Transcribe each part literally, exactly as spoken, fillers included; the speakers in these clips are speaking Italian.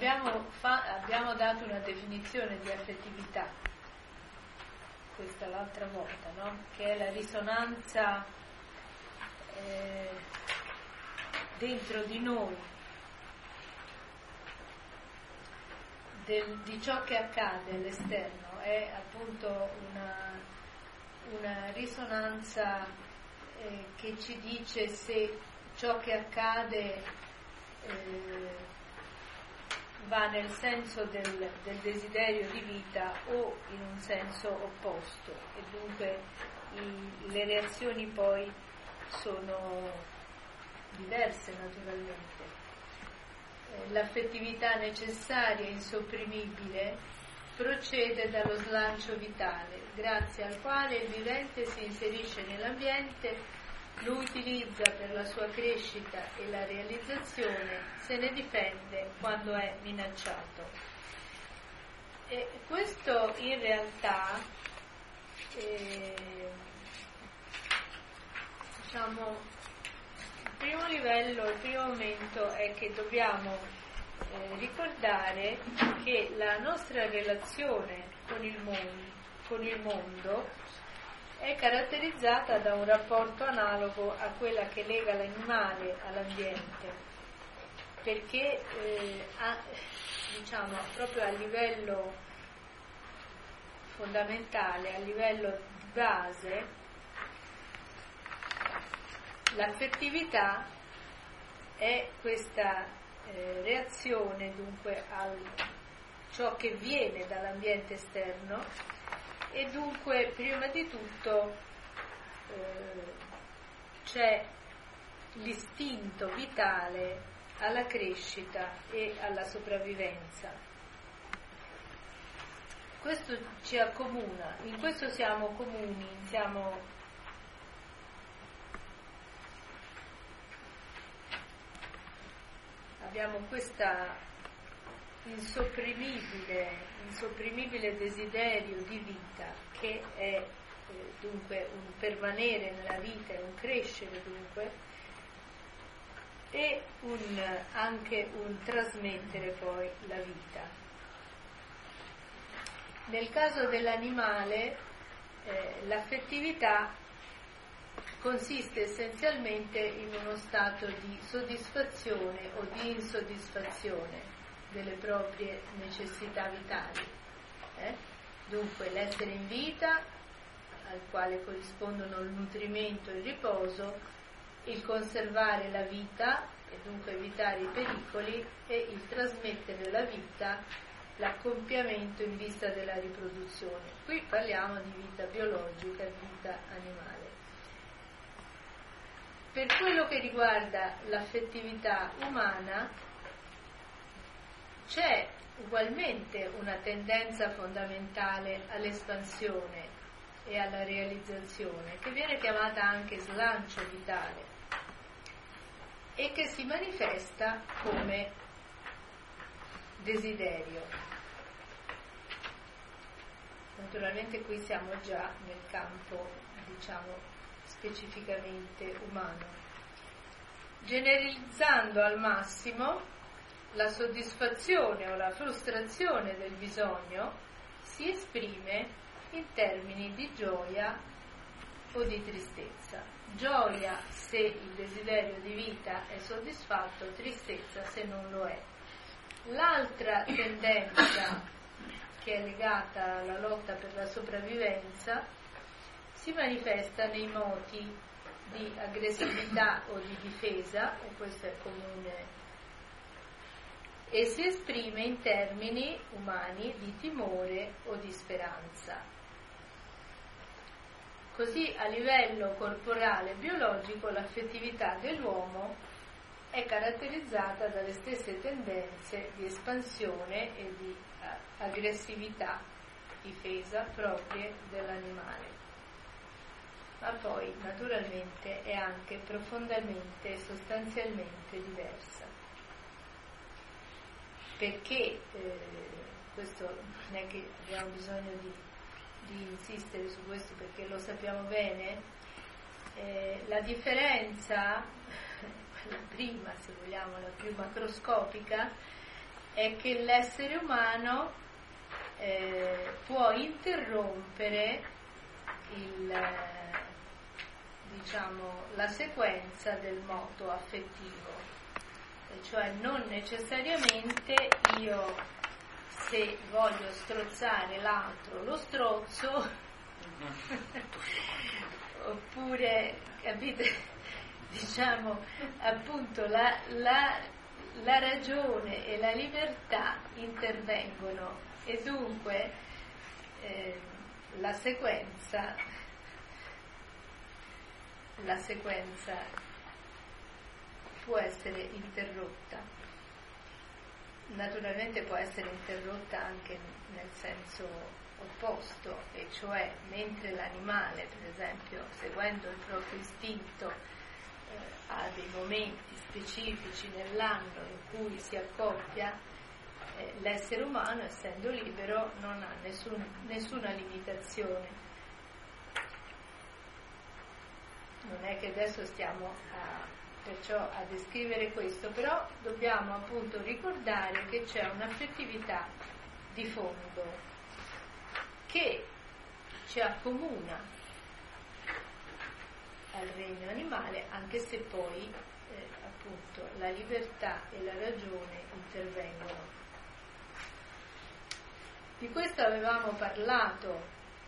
abbiamo, fa, abbiamo dato una definizione di affettività, questa l'altra volta, no? Che è la risonanza eh, dentro di noi del, di ciò che accade all'esterno, è appunto una, una risonanza eh, che ci dice se ciò che accade eh, va nel senso del, del desiderio di vita o in un senso opposto, e dunque i, le reazioni poi sono diverse naturalmente. Eh, l'affettività necessaria e insopprimibile procede dallo slancio vitale, grazie al quale il vivente si inserisce nell'ambiente, lo utilizza per la sua crescita e la realizzazione, se ne difende quando è minacciato. E questo in realtà, eh, diciamo, il primo livello, il primo momento è che dobbiamo eh, ricordare che la nostra relazione con il mondo, con il mondo è caratterizzata da un rapporto analogo a quella che lega l'animale all'ambiente, perché eh, a, diciamo proprio a livello fondamentale, a livello di base, l'affettività è questa eh, reazione dunque a ciò che viene dall'ambiente esterno. E dunque, prima di tutto, eh, c'è l'istinto vitale alla crescita e alla sopravvivenza. Questo ci accomuna, in questo siamo comuni, siamo abbiamo questa insopprimibile, insopprimibile desiderio di vita che è eh, dunque un permanere nella vita, un crescere dunque, e un, anche un trasmettere poi la vita. Nel caso dell'animale eh, l'affettività consiste essenzialmente in uno stato di soddisfazione o di insoddisfazione delle proprie necessità vitali. Eh? Dunque l'essere in vita, al quale corrispondono il nutrimento e il riposo, il conservare la vita e dunque evitare i pericoli, e il trasmettere la vita, l'accompiamento in vista della riproduzione. Qui parliamo di vita biologica e vita animale. Per quello che riguarda l'affettività umana, c'è ugualmente una tendenza fondamentale all'espansione e alla realizzazione, che viene chiamata anche slancio vitale e che si manifesta come desiderio. Naturalmente qui siamo già nel campo, diciamo, specificamente umano. Generalizzando al massimo, la soddisfazione o la frustrazione del bisogno si esprime in termini di gioia o di tristezza. Gioia se il desiderio di vita è soddisfatto, tristezza se non lo è. L'altra tendenza, che è legata alla lotta per la sopravvivenza, si manifesta nei moti di aggressività o di difesa, e questo è comune, e si esprime in termini umani di timore o di speranza. Così a livello corporale e biologico l'affettività dell'uomo è caratterizzata dalle stesse tendenze di espansione e di aggressività, difesa proprie dell'animale. Ma poi naturalmente è anche profondamente e sostanzialmente diversa. Perché eh, questo non è che abbiamo bisogno di, di insistere su questo, perché lo sappiamo bene, eh, la differenza, la prima se vogliamo, la più macroscopica, è che l'essere umano eh, può interrompere il, eh, diciamo, la sequenza del moto affettivo, e cioè non necessariamente io, se voglio strozzare l'altro, lo strozzo, oppure, capite, diciamo, appunto la, la, la ragione e la libertà intervengono, e dunque eh, la sequenza la sequenza può essere interrotta. Naturalmente può essere interrotta anche nel senso opposto, e cioè mentre l'animale, per esempio, seguendo il proprio istinto, eh, ha dei momenti specifici nell'anno in cui si accoppia, eh, l'essere umano, essendo libero, non ha nessun, nessuna limitazione. Non è che adesso stiamo a, perciò a descrivere questo, però dobbiamo appunto ricordare che c'è un'affettività di fondo che ci accomuna al regno animale, anche se poi eh, appunto la libertà e la ragione intervengono. Di questo avevamo parlato,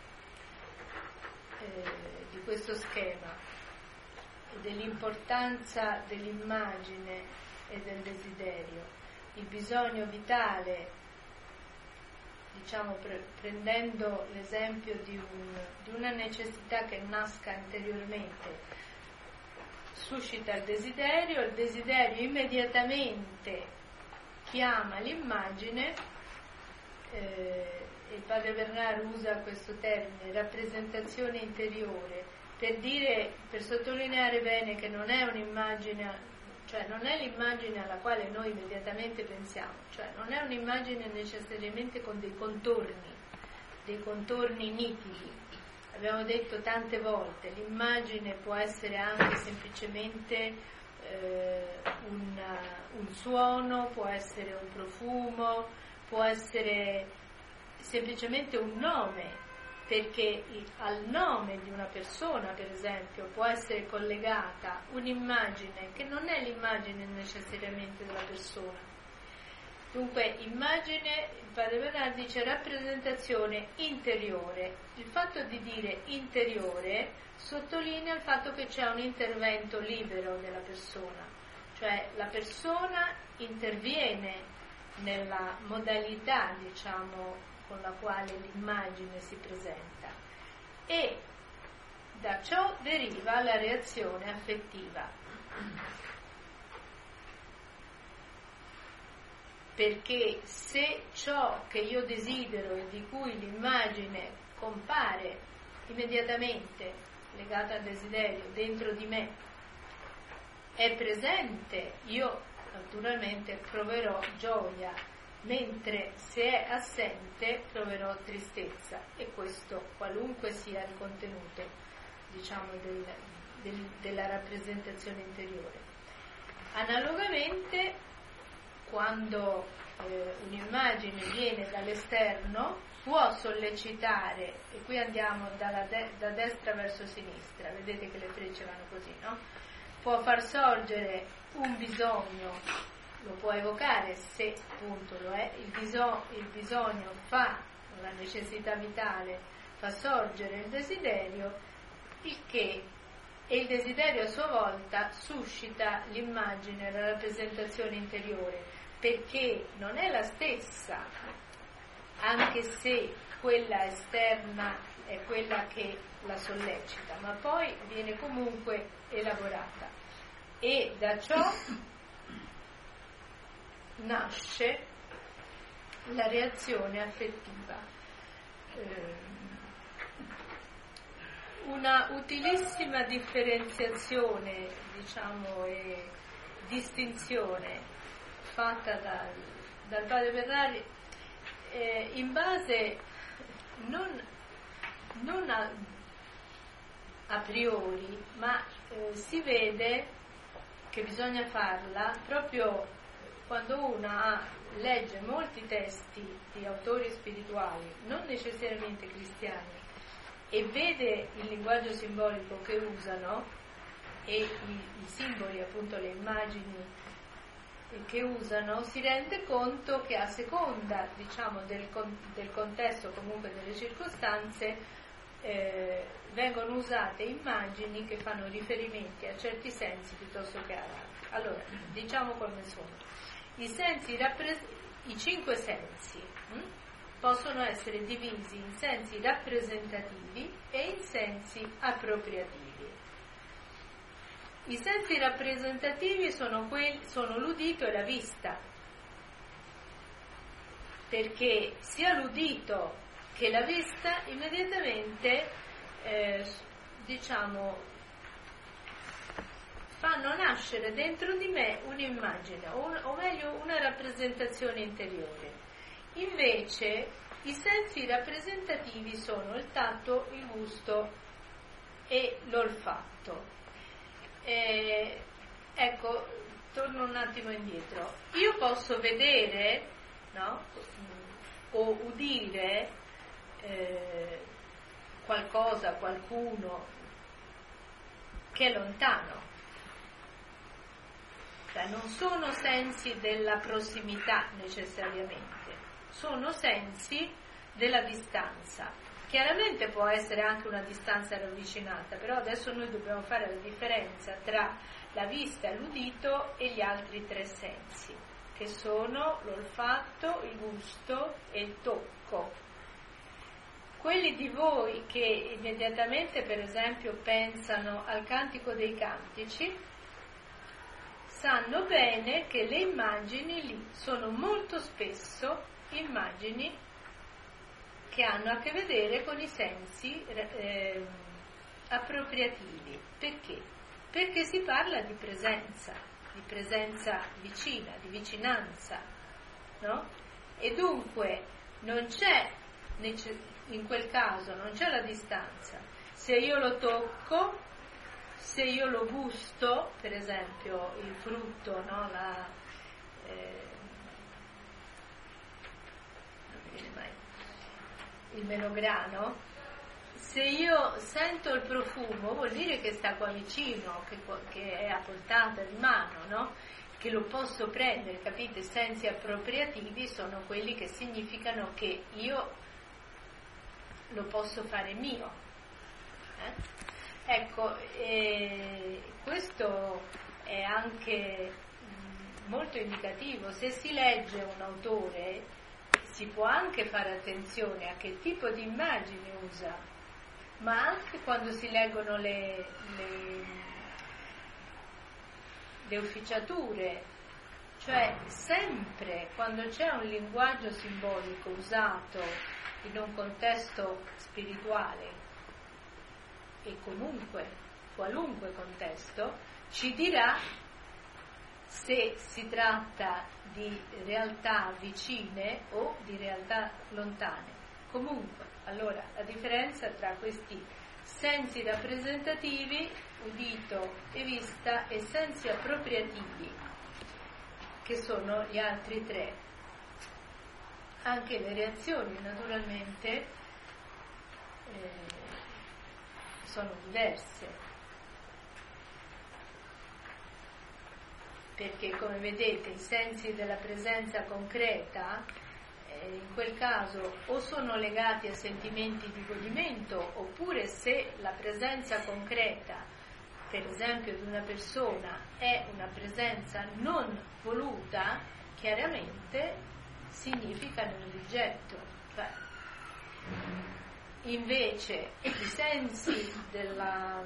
eh, di questo schema, dell'importanza dell'immagine e del desiderio, il bisogno vitale, diciamo pre- prendendo l'esempio di, un, di una necessità che nasca interiormente, suscita il desiderio, il desiderio immediatamente chiama l'immagine, eh, il padre Bernard usa questo termine, rappresentazione interiore, per dire, per sottolineare bene che non è un'immagine, cioè non è l'immagine alla quale noi immediatamente pensiamo, cioè non è un'immagine necessariamente con dei contorni, dei contorni nitidi. Abbiamo detto tante volte, l'immagine può essere anche semplicemente eh, un, un suono, può essere un profumo, può essere semplicemente un nome, perché al nome di una persona, per esempio, può essere collegata un'immagine che non è l'immagine necessariamente della persona. Dunque, immagine, il padre Bernard dice rappresentazione interiore. Il fatto di dire interiore sottolinea il fatto che c'è un intervento libero della persona, cioè la persona interviene nella modalità, diciamo, con la quale l'immagine si presenta, e da ciò deriva la reazione affettiva, perché se ciò che io desidero e di cui l'immagine compare immediatamente legata al desiderio dentro di me è presente, io naturalmente proverò gioia, mentre se è assente proverò tristezza, e questo qualunque sia il contenuto, diciamo, del, del, della rappresentazione interiore. Analogamente, quando eh, un'immagine viene dall'esterno, può sollecitare, e qui andiamo dalla de- da destra verso sinistra, vedete che le frecce vanno così, no? Può far sorgere un bisogno, lo può evocare se appunto lo è, il, biso- il bisogno fa, la necessità vitale fa sorgere il desiderio, il che, e il desiderio a sua volta suscita l'immagine, la rappresentazione interiore, perché non è la stessa, anche se quella esterna è quella che la sollecita, ma poi viene comunque elaborata, e da ciò nasce la reazione affettiva. Eh, una utilissima differenziazione, diciamo, e distinzione fatta dal, dal padre Bernard eh, in base non, non a, a priori, ma eh, si vede che bisogna farla proprio quando una legge molti testi di autori spirituali, non necessariamente cristiani, e vede il linguaggio simbolico che usano e i, i simboli, appunto le immagini che usano, si rende conto che a seconda, diciamo, del, del contesto, comunque delle circostanze, eh, vengono usate immagini che fanno riferimenti a certi sensi piuttosto che ad altri. Allora, diciamo come sono. I sensi rappres- i cinque sensi hm, possono essere divisi in sensi rappresentativi e in sensi appropriativi. I sensi rappresentativi sono, quelli, sono l'udito e la vista, perché sia l'udito che la vista immediatamente eh, diciamo fanno nascere dentro di me un'immagine, o, un, o meglio una rappresentazione interiore. Invece i sensi rappresentativi sono il tatto, il gusto e l'olfatto. Eh, ecco, torno un attimo indietro. Io posso vedere, no, o udire eh, qualcosa, qualcuno che è lontano. Cioè, non sono sensi della prossimità necessariamente, sono sensi della distanza. Chiaramente può essere anche una distanza ravvicinata, però adesso noi dobbiamo fare la differenza tra la vista, l'udito e gli altri tre sensi, che sono l'olfatto, il gusto e il tocco. Quelli di voi che immediatamente, per esempio, pensano al Cantico dei Cantici, sanno bene che le immagini lì sono molto spesso immagini che hanno a che vedere con i sensi eh, appropriativi. Perché? Perché si parla di presenza, di presenza vicina, di vicinanza, no? E dunque non c'è, in quel caso, non c'è la distanza. Se io lo tocco, se io lo gusto, per esempio il frutto, no? La, eh, non mi viene mai, il melograno, se io sento il profumo vuol dire che sta qua vicino, che, che è a portata di mano, no? Che lo posso prendere, capite? Sensi appropriativi sono quelli che significano che io lo posso fare mio. Eh? Ecco, eh, questo è anche mh, molto indicativo. Se si legge un autore, si può anche fare attenzione a che tipo di immagine usa, ma anche quando si leggono le, le, le officiature, cioè sempre quando c'è un linguaggio simbolico usato in un contesto spirituale, e comunque qualunque contesto, ci dirà se si tratta di realtà vicine o di realtà lontane. Comunque, allora, la differenza tra questi sensi rappresentativi, udito e vista, e sensi appropriativi, che sono gli altri tre. Anche le reazioni, naturalmente, eh, sono diverse. Perché, come vedete, i sensi della presenza concreta eh, in quel caso o sono legati a sentimenti di godimento, oppure se la presenza concreta, per esempio di una persona, è una presenza non voluta, chiaramente significano il rigetto. Cioè, invece i sensi della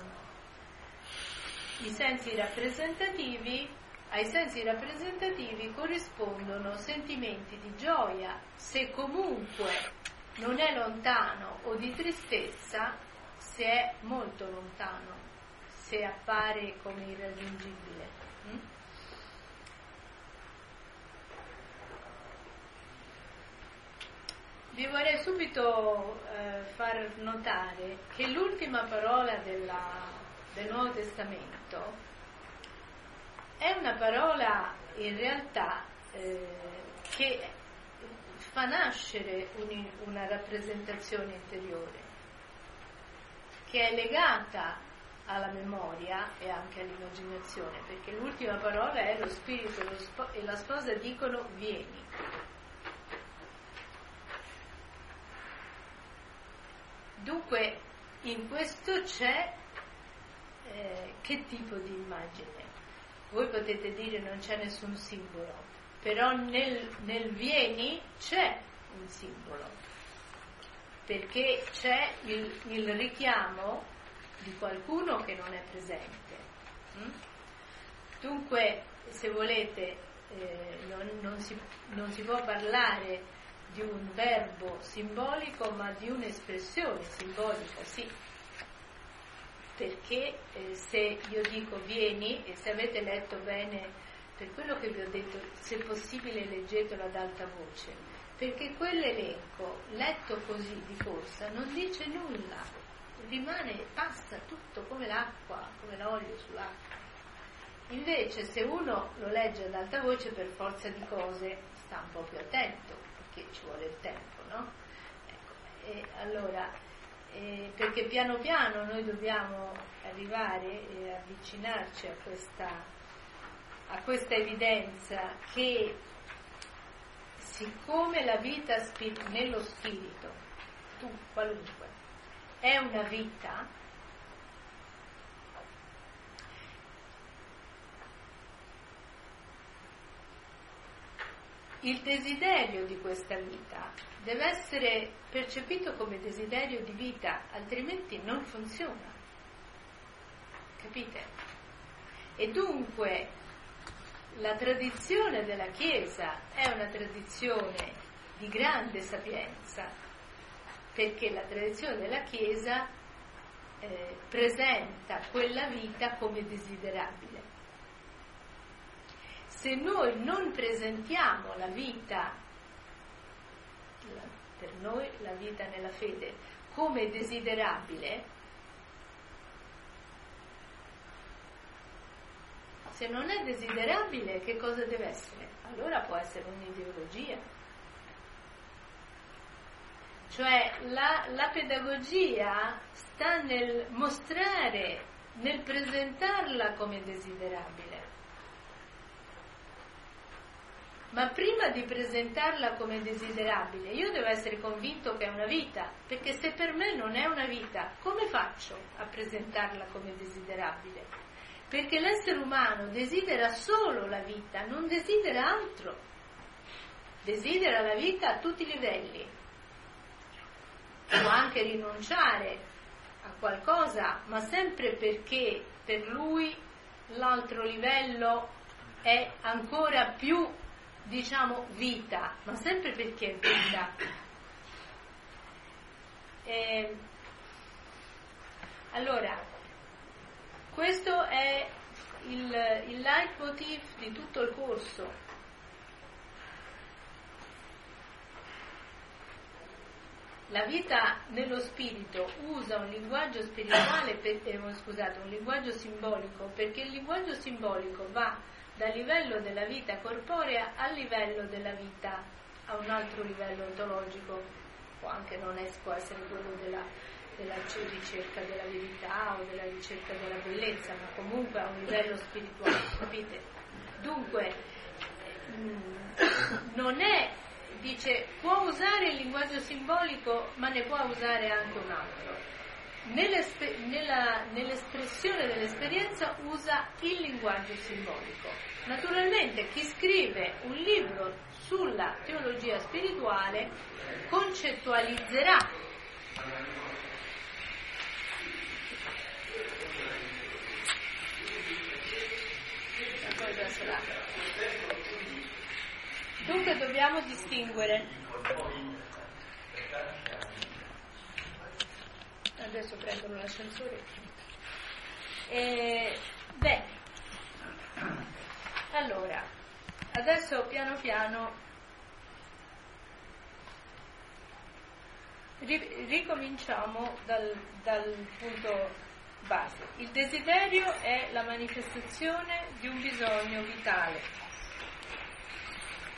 i sensi rappresentativi Ai sensi rappresentativi corrispondono sentimenti di gioia, se comunque non è lontano, o di tristezza, se è molto lontano, se appare come irraggiungibile. Mm? Vi vorrei subito eh, far notare che l'ultima parola della, del Nuovo Testamento è una parola in realtà eh, che fa nascere un, una rappresentazione interiore che è legata alla memoria e anche all'immaginazione, perché l'ultima parola è lo spirito e, lo spo- e la sposa dicono vieni. Dunque in questo c'è eh, che tipo di immagine? Voi potete dire non c'è nessun simbolo, però nel, nel vieni c'è un simbolo, perché c'è il, il richiamo di qualcuno che non è presente. Mm? Dunque, se volete, eh, non, non, si, non si può parlare di un verbo simbolico, ma di un'espressione simbolica, sì. Perché eh, se io dico vieni, e se avete letto bene, per quello che vi ho detto, se possibile leggetelo ad alta voce, perché quell'elenco, letto così di corsa, non dice nulla, rimane, passa tutto come l'acqua, come l'olio sull'acqua. Invece se uno lo legge ad alta voce, per forza di cose sta un po' più attento, perché ci vuole il tempo, no? Ecco, e allora, eh, perché piano piano noi dobbiamo arrivare e avvicinarci a questa, a questa evidenza che siccome la vita spir- nello spirito, tu qualunque, è una vita, il desiderio di questa vita deve essere percepito come desiderio di vita, altrimenti non funziona. Capite? E dunque la tradizione della Chiesa è una tradizione di grande sapienza, perché la tradizione della Chiesa eh, presenta quella vita come desiderabile. Se noi non presentiamo la vita, la, per noi la vita nella fede, come desiderabile, se non è desiderabile, che cosa deve essere? Allora può essere un'ideologia. Cioè la, la pedagogia sta nel mostrare, nel presentarla come desiderabile. Ma prima di presentarla come desiderabile, io devo essere convinto che è una vita, perché se per me non è una vita, come faccio a presentarla come desiderabile? Perché l'essere umano desidera solo la vita, non desidera altro. Desidera la vita a tutti i livelli. Può anche rinunciare a qualcosa, ma sempre perché per lui l'altro livello è ancora più, diciamo, vita, ma sempre perché è vita. E, allora, questo è il, il leitmotiv di tutto il corso. La vita nello spirito usa un linguaggio spirituale, per, eh, scusate, un linguaggio simbolico, perché il linguaggio simbolico va dal livello della vita corporea al livello della vita a un altro livello ontologico, può anche non es- può essere quello della, della ricerca della verità o della ricerca della bellezza, ma comunque a un livello spirituale, capite? Dunque mh, non è, dice, può usare il linguaggio simbolico, ma ne può usare anche un altro. Nell'espe- nella, nell'espressione dell'esperienza usa il linguaggio simbolico. Naturalmente chi scrive un libro sulla teologia spirituale concettualizzerà la cosa sarà. Dunque dobbiamo distinguere. Adesso prendono l'ascensore. E, beh, allora, adesso piano piano ri- ricominciamo dal, dal punto base. Il desiderio è la manifestazione di un bisogno vitale.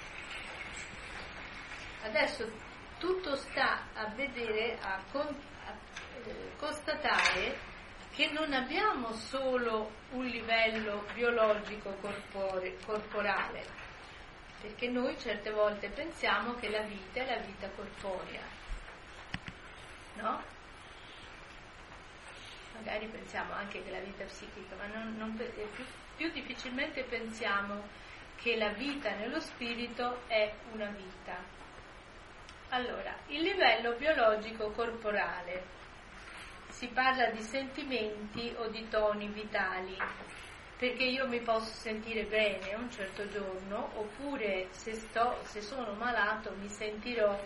Adesso tutto sta a vedere, a, con, a eh, constatare che non abbiamo solo un livello biologico corpore, corporale, perché noi certe volte pensiamo che la vita è la vita corporea, no? Magari pensiamo anche che la vita psichica, ma non, non, più, più difficilmente pensiamo che la vita nello spirito è una vita. Allora, il livello biologico corporale, si parla di sentimenti o di toni vitali, perché io mi posso sentire bene un certo giorno, oppure se, sto, se sono malato mi sentirò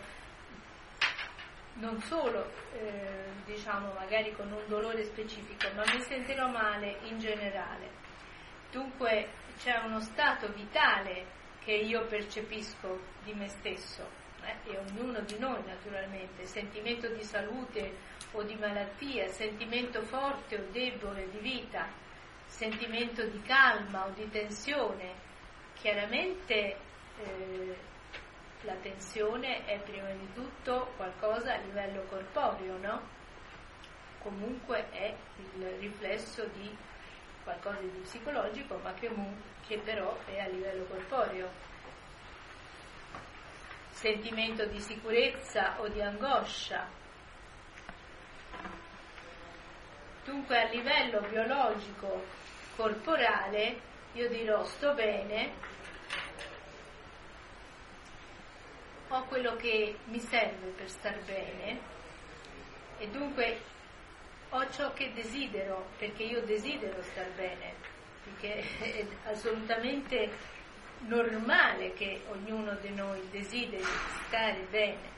non solo eh, diciamo magari con un dolore specifico, ma mi sentirò male in generale. Dunque c'è uno stato vitale che io percepisco di me stesso, eh, e ognuno di noi naturalmente, sentimento di salute o di malattia, sentimento forte o debole di vita, sentimento di calma o di tensione. Chiaramente eh, la tensione è prima di tutto qualcosa a livello corporeo, no? Comunque è il riflesso di qualcosa di psicologico, ma che, che però è a livello corporeo. Sentimento di sicurezza o di angoscia. Dunque a livello biologico corporale io dirò sto bene, ho quello che mi serve per star bene e dunque ho ciò che desidero, perché io desidero star bene, perché è assolutamente normale che ognuno di noi desideri stare bene.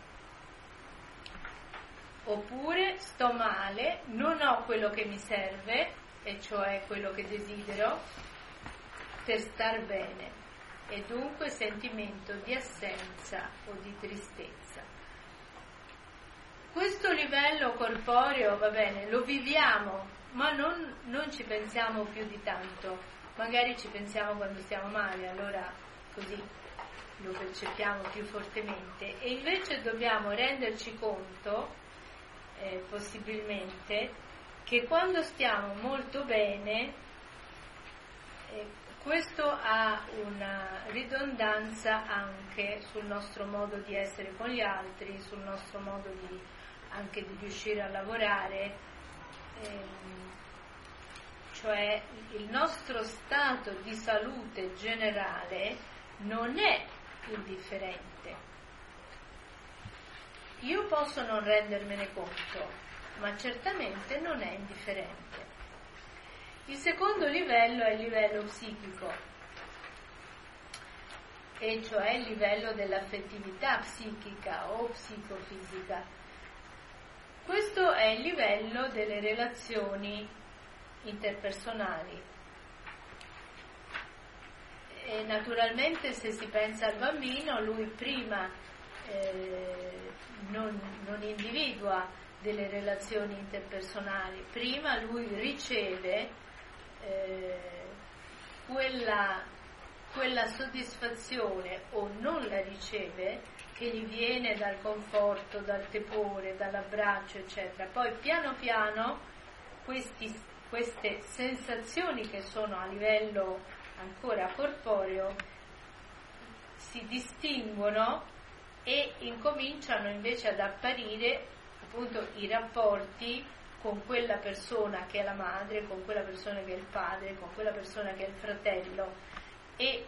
Oppure sto male, non ho quello che mi serve, e cioè quello che desidero, per star bene, e dunque sentimento di assenza o di tristezza. Questo livello corporeo, va bene, lo viviamo, ma non, non ci pensiamo più di tanto, magari ci pensiamo quando stiamo male, allora così lo percepiamo più fortemente, e invece dobbiamo renderci conto Eh, possibilmente che quando stiamo molto bene eh, questo ha una ridondanza anche sul nostro modo di essere con gli altri, sul nostro modo di, anche di riuscire a lavorare, ehm, cioè il nostro stato di salute generale non è indifferente. Io posso non rendermene conto, ma certamente non è indifferente. Il secondo livello è il livello psichico, e cioè il livello dell'affettività psichica o psicofisica. Questo è il livello delle relazioni interpersonali. E naturalmente se si pensa al bambino, lui prima eh, non, non individua delle relazioni interpersonali, prima lui riceve eh, quella, quella soddisfazione o non la riceve che gli viene dal conforto, dal tepore, dall'abbraccio eccetera. Poi piano piano questi, queste sensazioni che sono a livello ancora corporeo si distinguono e incominciano invece ad apparire appunto i rapporti con quella persona che è la madre, con quella persona che è il padre, con quella persona che è il fratello, e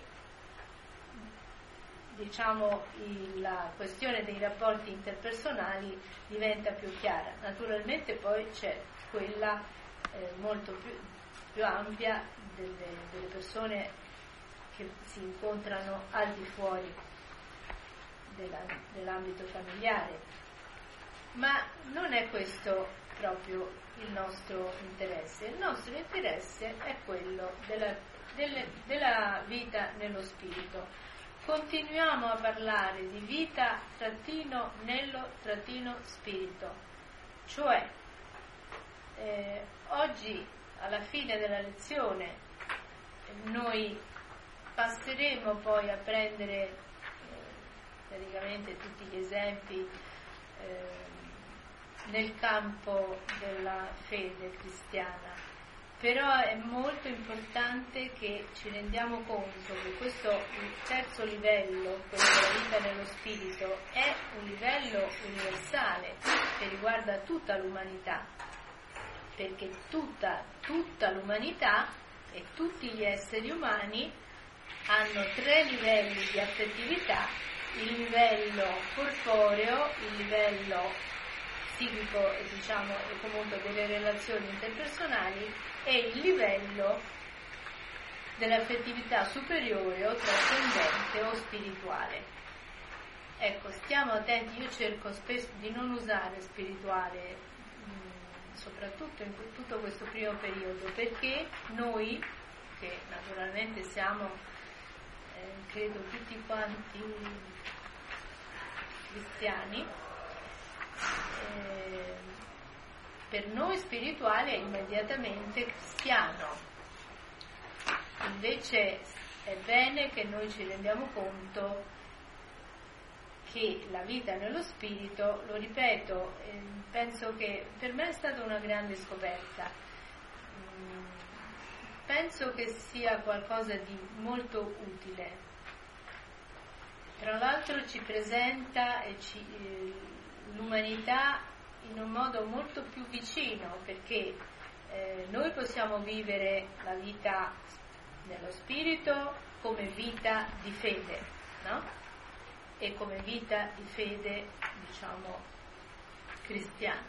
diciamo il, la questione dei rapporti interpersonali diventa più chiara. Naturalmente poi c'è quella eh, molto più, più ampia delle, delle persone che si incontrano al di fuori della, dell'ambito familiare, ma non è questo proprio il nostro interesse. Il nostro interesse è quello della, delle, della vita nello spirito. Continuiamo a parlare di vita trattino nello trattino spirito, cioè eh, oggi alla fine della lezione noi passeremo poi a prendere eh, praticamente tutti gli esempi eh, nel campo della fede cristiana. Però è molto importante che ci rendiamo conto che questo il terzo livello, quello della vita nello spirito, è un livello universale che riguarda tutta l'umanità, perché tutta, tutta l'umanità e tutti gli esseri umani hanno tre livelli di affettività: il livello corporeo, il livello psichico, diciamo, e comunque delle relazioni interpersonali, e il livello dell'affettività superiore o trascendente o spirituale. Ecco, stiamo attenti, io cerco spesso di non usare spirituale, mh, soprattutto in tutto questo primo periodo, perché noi, che naturalmente siamo, eh, credo tutti quanti cristiani, eh, per noi spirituale è immediatamente cristiano. Invece è bene che noi ci rendiamo conto che la vita nello spirito, lo ripeto, eh, penso che per me è stata una grande scoperta. Mm, penso che sia qualcosa di molto utile. Tra l'altro ci presenta e ci, eh, l'umanità in un modo molto più vicino, perché eh, noi possiamo vivere la vita nello spirito come vita di fede, no? E come vita di fede, diciamo, cristiana.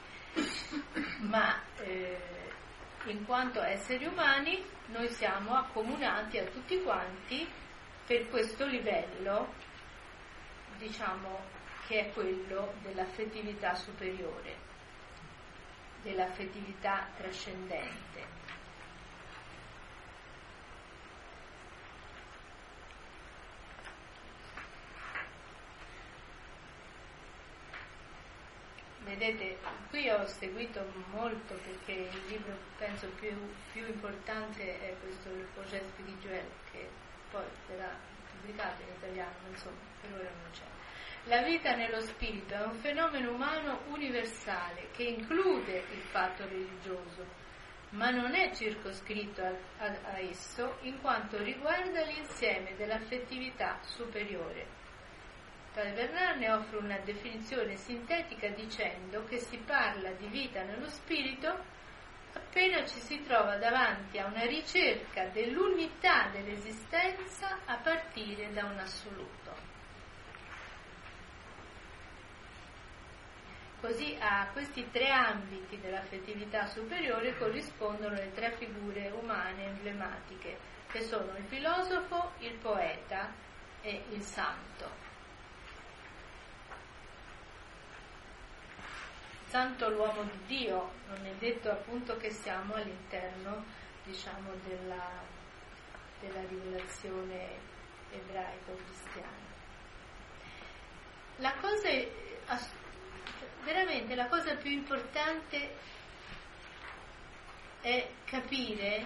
Ma eh, in quanto esseri umani noi siamo accomunati a tutti quanti per questo livello, diciamo, che è quello dell'affettività superiore, dell'affettività trascendente. Vedete, qui ho seguito molto, perché il libro penso più, più importante è questo, il Projet Spirituel, che poi verrà pubblicato in italiano, insomma, per ora non c'è. La vita nello spirito è un fenomeno umano universale che include il fatto religioso, ma non è circoscritto a, a, a esso, in quanto riguarda l'insieme dell'affettività superiore. Padre Bernard ne offre una definizione sintetica dicendo che si parla di vita nello spirito appena ci si trova davanti a una ricerca dell'unità dell'esistenza a partire da un assoluto. Così a questi tre ambiti dell'affettività superiore corrispondono le tre figure umane emblematiche, che sono il filosofo, il poeta e il santo. Santo l'uomo di Dio, non è detto appunto che siamo all'interno, diciamo, della, della rivelazione ebraico-cristiana. La cosa è, veramente la cosa più importante è capire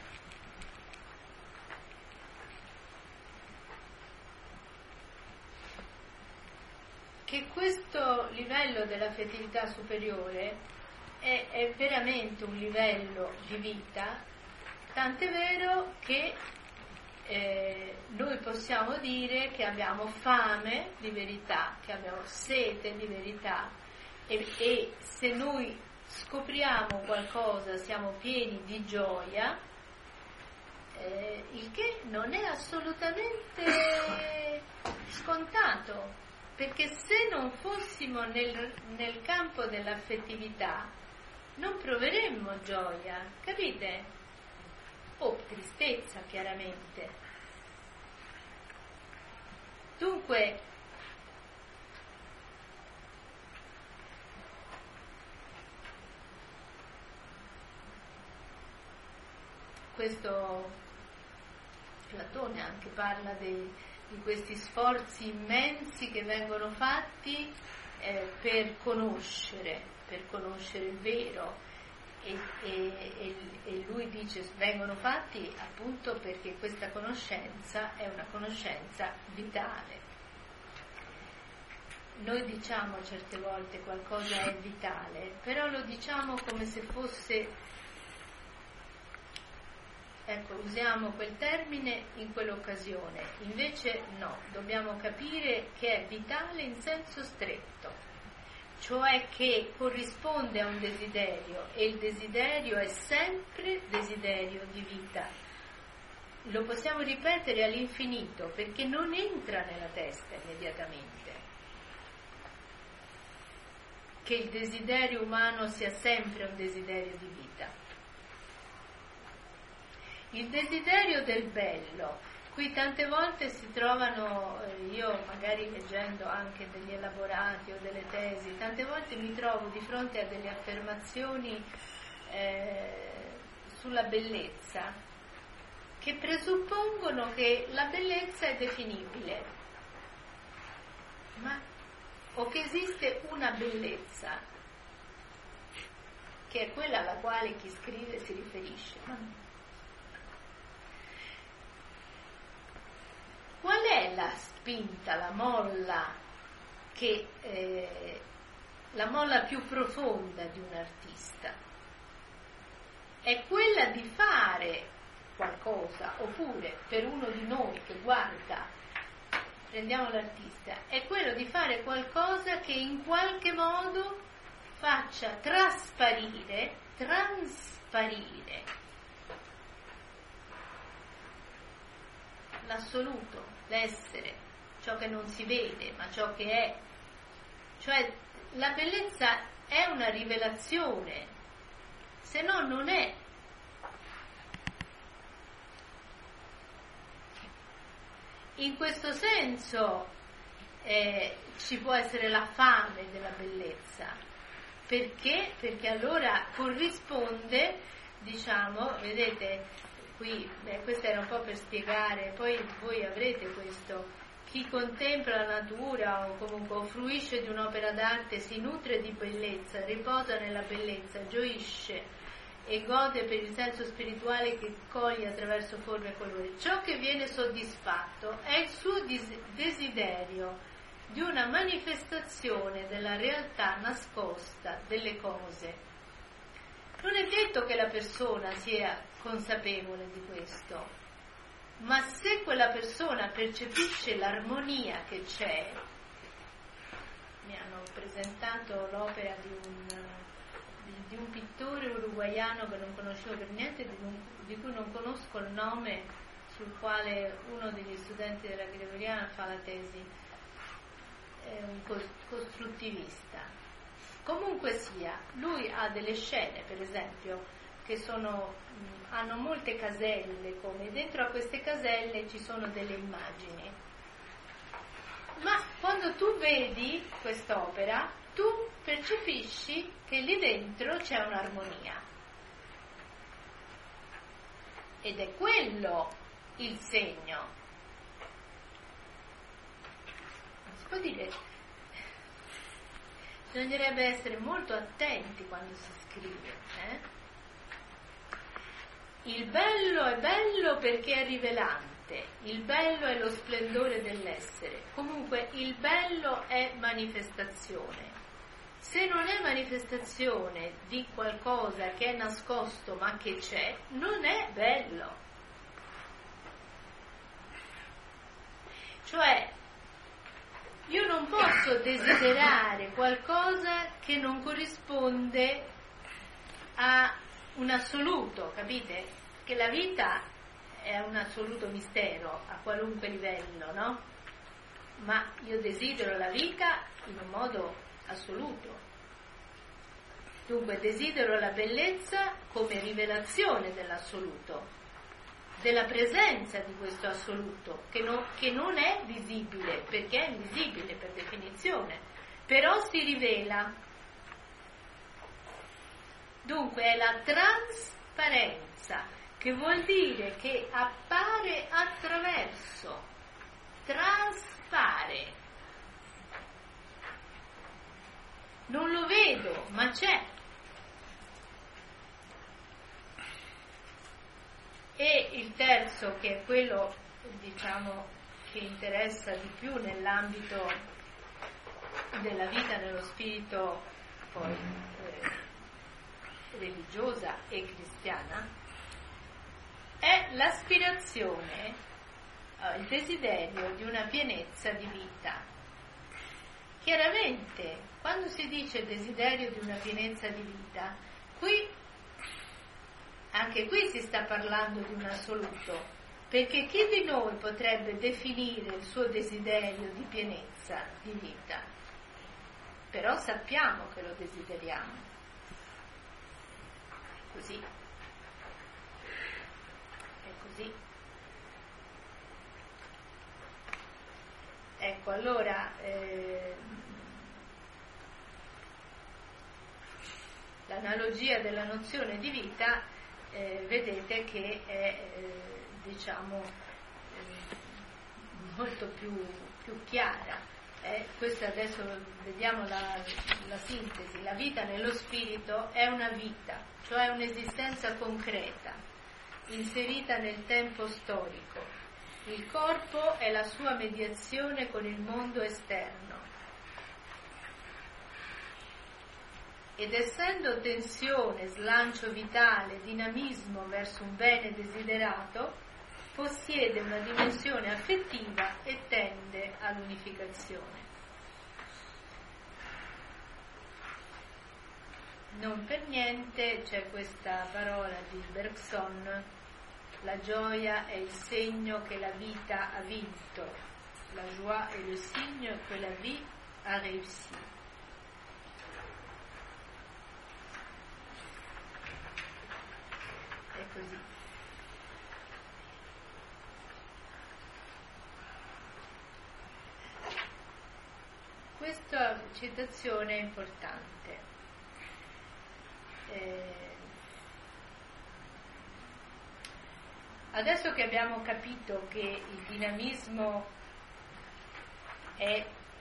che questo livello dell'affettività superiore è, è veramente un livello di vita, tant'è vero che eh, noi possiamo dire che abbiamo fame di verità, che abbiamo sete di verità, e, e se noi scopriamo qualcosa siamo pieni di gioia, eh, il che non è assolutamente scontato. Perché se non fossimo nel, nel campo dell'affettività non proveremmo gioia, capite? O tristezza, chiaramente. Dunque, questo Platone anche parla dei di questi sforzi immensi che vengono fatti eh, per conoscere, per conoscere il vero, e, e, e lui dice vengono fatti appunto perché questa conoscenza è una conoscenza vitale. noi diciamo certe volte qualcosa è vitale, però lo diciamo come se fosse, ecco, usiamo quel termine in quell'occasione, invece no, dobbiamo capire che è vitale in senso stretto, cioè che corrisponde a un desiderio, e il desiderio è sempre desiderio di vita. Lo possiamo ripetere all'infinito perché non entra nella testa immediatamente che il desiderio umano sia sempre un desiderio di vita. Il desiderio del bello, qui tante volte si trovano, io magari leggendo anche degli elaborati o delle tesi, tante volte mi trovo di fronte a delle affermazioni eh, sulla bellezza che presuppongono che la bellezza è definibile, ma o che esiste una bellezza che è quella alla quale chi scrive si riferisce. Qual è la spinta, la molla che eh, la molla più profonda di un artista? È quella di fare qualcosa, oppure per uno di noi che guarda, prendiamo l'artista, è quello di fare qualcosa che in qualche modo faccia trasparire, trasparire l'assoluto, l'essere, ciò che non si vede, ma ciò che è. Cioè la bellezza è una rivelazione, se no non è. In questo senso eh, ci può essere la fame della bellezza. Perché? Perché allora corrisponde, diciamo, vedete, qui, beh, questo era un po' per spiegare, poi voi avrete questo, chi contempla la natura o comunque fruisce di un'opera d'arte si nutre di bellezza, riposa nella bellezza, gioisce e gode per il senso spirituale che coglie attraverso forme e colori. Ciò che viene soddisfatto è il suo desiderio di una manifestazione della realtà nascosta delle cose. Non è detto che la persona sia consapevole di questo, ma se quella persona percepisce l'armonia che c'è, mi hanno presentato l'opera di un di un pittore uruguaiano che non conoscevo per niente, di, un, di cui non conosco il nome, sul quale uno degli studenti della Gregoriana fa la tesi, è un costruttivista. Comunque sia, lui ha delle scene, per esempio, che sono, mh, hanno molte caselle, come dentro a queste caselle ci sono delle immagini. Ma quando tu vedi quest'opera, tu percepisci che lì dentro c'è un'armonia. Ed è quello il segno. Non si può dire. Bisognerebbe essere molto attenti quando si scrive. Eh? Il bello è bello perché è rivelante. Il bello è lo splendore dell'essere. Comunque il bello è manifestazione. Se non è manifestazione di qualcosa che è nascosto ma che c'è, non è bello. Cioè, io non posso desiderare qualcosa che non corrisponde a un assoluto, capite? Che la vita è un assoluto mistero a qualunque livello, no? Ma io desidero la vita in un modo assoluto. Dunque desidero la bellezza come rivelazione dell'assoluto, della presenza di questo assoluto che, no, che non è visibile, perché è invisibile per definizione, però si rivela. Dunque è la trasparenza, che vuol dire che appare attraverso, traspare. Non lo vedo, ma c'è. E il terzo, che è quello, diciamo, che interessa di più nell'ambito della vita nello spirito poi eh, religiosa e cristiana, è l'aspirazione, eh, il desiderio di una pienezza di vita. Chiaramente, quando si dice desiderio di una pienezza di vita, qui, anche qui si sta parlando di un assoluto, perché chi di noi potrebbe definire il suo desiderio di pienezza di vita? Però sappiamo che lo desideriamo. È così. È così. Ecco, allora eh, l'analogia della nozione di vita eh, vedete che è eh, diciamo eh, molto più, più chiara. Eh, questa adesso vediamo la, la sintesi. La vita nello spirito è una vita, cioè un'esistenza concreta, inserita nel tempo storico. Il corpo è la sua mediazione con il mondo esterno. Ed essendo tensione, slancio vitale, dinamismo verso un bene desiderato, possiede una dimensione affettiva e tende all'unificazione. Non per niente c'è questa parola di Bergson: la gioia è il segno che la vita ha vinto, la joie est le signe que la vie a réussi. È così. Questa citazione è importante. Eh, adesso che abbiamo capito che il dinamismo è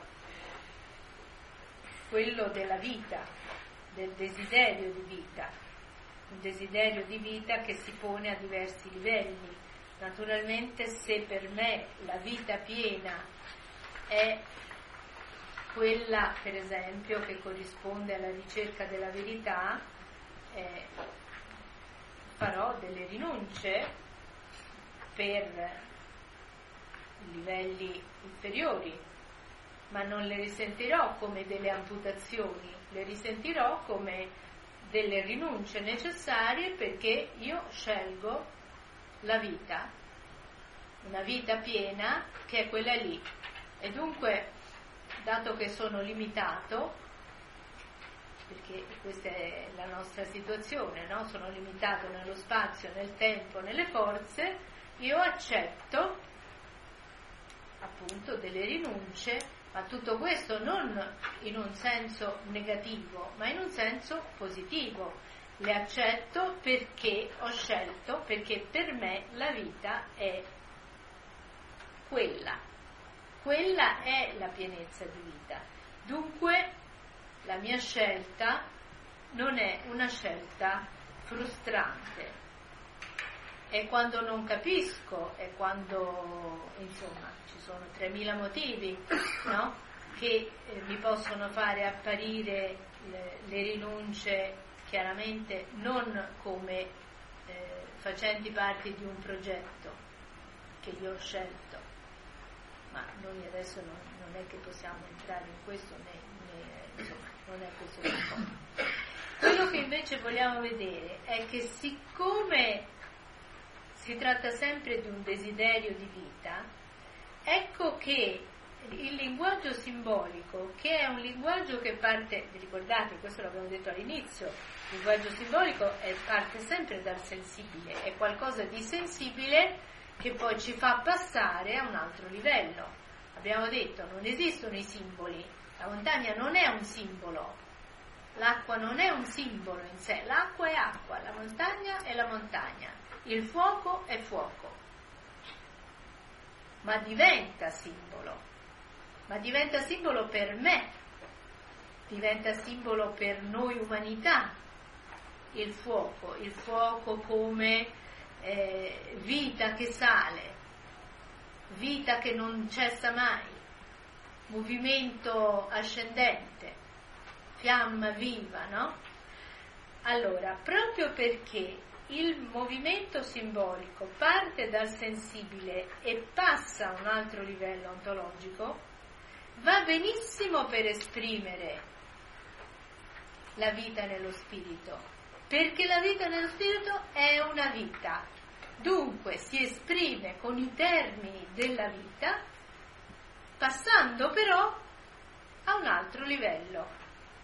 quello della vita, del desiderio di vita, un desiderio di vita che si pone a diversi livelli. Naturalmente, se per me la vita piena è quella, per esempio, che corrisponde alla ricerca della verità, eh, farò delle rinunce per livelli inferiori, ma non le risentirò come delle amputazioni, le risentirò come delle rinunce necessarie, perché io scelgo la vita, una vita piena che è quella lì. E dunque, dato che sono limitato, perché questa è la nostra situazione, no? Sono limitato nello spazio, nel tempo, nelle forze, io accetto appunto delle rinunce, ma tutto questo non in un senso negativo, ma in un senso positivo. Le accetto perché ho scelto, perché per me la vita è quella. Quella è la pienezza di vita. Dunque la mia scelta non è una scelta frustrante. E quando non capisco, e quando, insomma, ci sono tremila motivi, no? Che eh, mi possono fare apparire le, le rinunce chiaramente non come eh, facenti parte di un progetto che io ho scelto, ma noi adesso non, non è che possiamo entrare in questo, né, né, insomma, non è questo il punto. Quello che invece vogliamo vedere è che siccome si tratta sempre di un desiderio di vita, ecco che il linguaggio simbolico, che è un linguaggio che parte, vi ricordate, questo l'abbiamo detto all'inizio, il linguaggio simbolico è, parte sempre dal sensibile, è qualcosa di sensibile che poi ci fa passare a un altro livello. Abbiamo detto, non esistono i simboli, la montagna non è un simbolo, l'acqua non è un simbolo in sé, l'acqua è acqua, la montagna è la montagna, il fuoco è fuoco, ma diventa simbolo, ma diventa simbolo per me, diventa simbolo per noi umanità, il fuoco, il fuoco come eh, vita che sale, vita che non cessa mai, movimento ascendente, fiamma viva, no? Allora, proprio perché il movimento simbolico parte dal sensibile e passa a un altro livello ontologico, va benissimo per esprimere la vita nello spirito, perché la vita nello spirito è una vita, dunque si esprime con i termini della vita, passando però a un altro livello.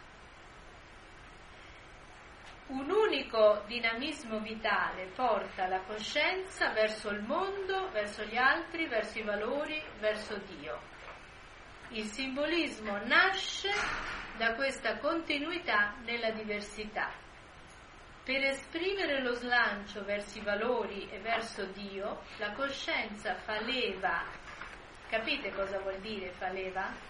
Un unico dinamismo vitale porta la coscienza verso il mondo, verso gli altri, verso i valori, verso Dio. Il simbolismo nasce da questa continuità nella diversità. Per esprimere lo slancio verso i valori e verso Dio, la coscienza fa leva. Capite cosa vuol dire fa leva?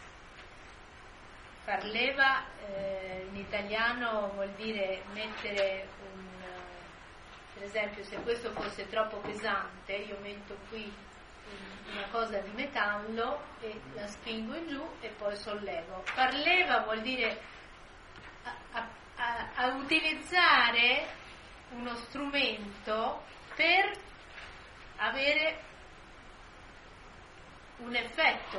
Far leva eh, in italiano vuol dire mettere un, per esempio, se questo fosse troppo pesante, io metto qui una cosa di metallo e la spingo in giù e poi sollevo. Far leva vuol dire a, a, a, a utilizzare uno strumento per avere un effetto.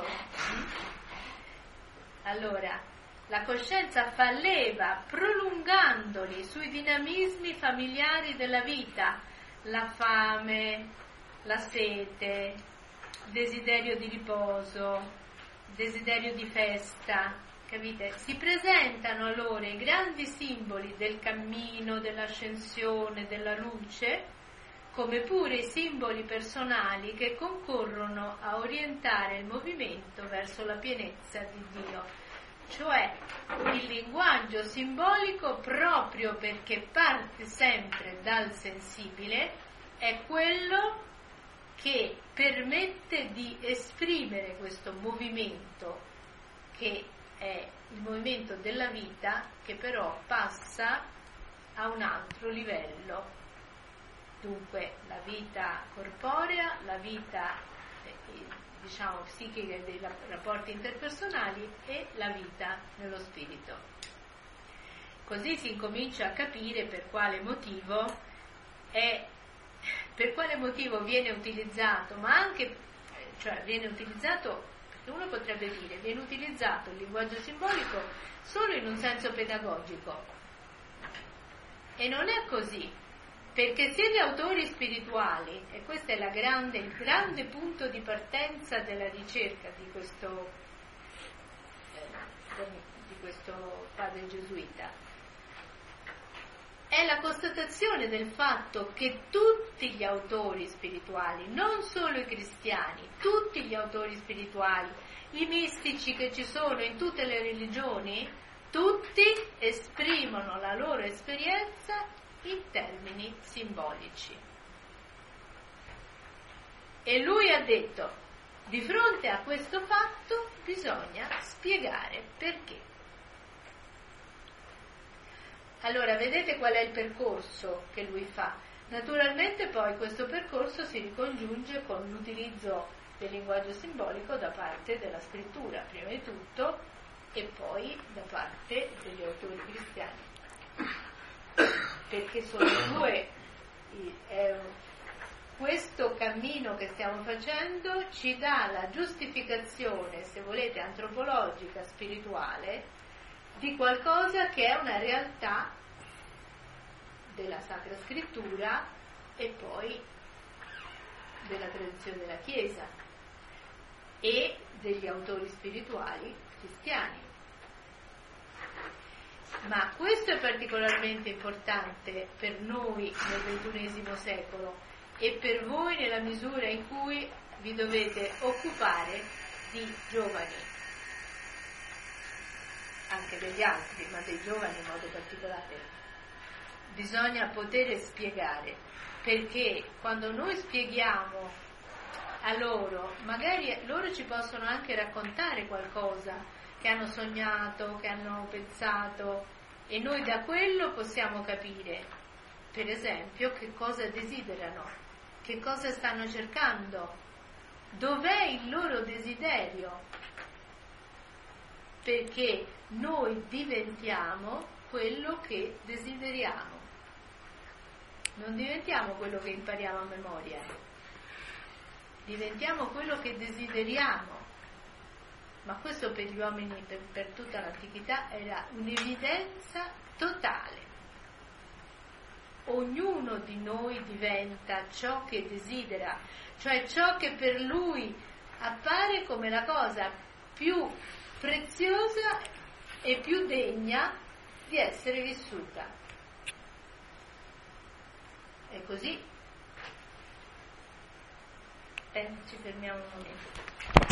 Allora, la coscienza fa leva prolungandoli sui dinamismi familiari della vita, la fame, la sete, desiderio di riposo, desiderio di festa, capite? Si presentano allora i grandi simboli del cammino, dell'ascensione, della luce, come pure i simboli personali che concorrono a orientare il movimento verso la pienezza di Dio. Cioè il linguaggio simbolico, proprio perché parte sempre dal sensibile, è quello che permette di esprimere questo movimento che è il movimento della vita, che però passa a un altro livello. Dunque la vita corporea, la vita eh, diciamo psichica dei rapporti interpersonali e la vita nello spirito. Così si incomincia a capire per quale motivo è, per quale motivo viene utilizzato, ma anche, cioè viene utilizzato, perché uno potrebbe dire, viene utilizzato il linguaggio simbolico solo in un senso pedagogico. E non è così. Perché se gli autori spirituali, e questo è la grande, il grande punto di partenza della ricerca di questo, eh, di questo padre gesuita, è la constatazione del fatto che tutti gli autori spirituali, non solo i cristiani, tutti gli autori spirituali, i mistici che ci sono in tutte le religioni, tutti esprimono la loro esperienza in termini simbolici. E lui ha detto, di fronte a questo fatto bisogna spiegare perché. Allora, vedete qual è il percorso che lui fa? Naturalmente poi questo percorso si ricongiunge con l'utilizzo del linguaggio simbolico da parte della scrittura, prima di tutto, e poi da parte degli autori cristiani. Perché sono due, eh, questo cammino che stiamo facendo ci dà la giustificazione, se volete, antropologica, spirituale, di qualcosa che è una realtà della Sacra Scrittura e poi della tradizione della Chiesa e degli autori spirituali cristiani. Ma questo è particolarmente importante per noi nel ventunesimo secolo e per voi nella misura in cui vi dovete occupare di giovani, anche degli altri, ma dei giovani in modo particolare. Bisogna poter spiegare, perché quando noi spieghiamo a loro, magari loro ci possono anche raccontare qualcosa che hanno sognato, che hanno pensato, e noi da quello possiamo capire, per esempio, che cosa desiderano, che cosa stanno cercando, dov'è il loro desiderio. perché noi diventiamo quello che desideriamo. Non diventiamo quello che impariamo a memoria, diventiamo quello che desideriamo. Ma questo per gli uomini, per, per tutta l'antichità, era un'evidenza totale. Ognuno di noi diventa ciò che desidera, cioè ciò che per lui appare come la cosa più preziosa e più degna di essere vissuta. È così. Eh, ci fermiamo un momento.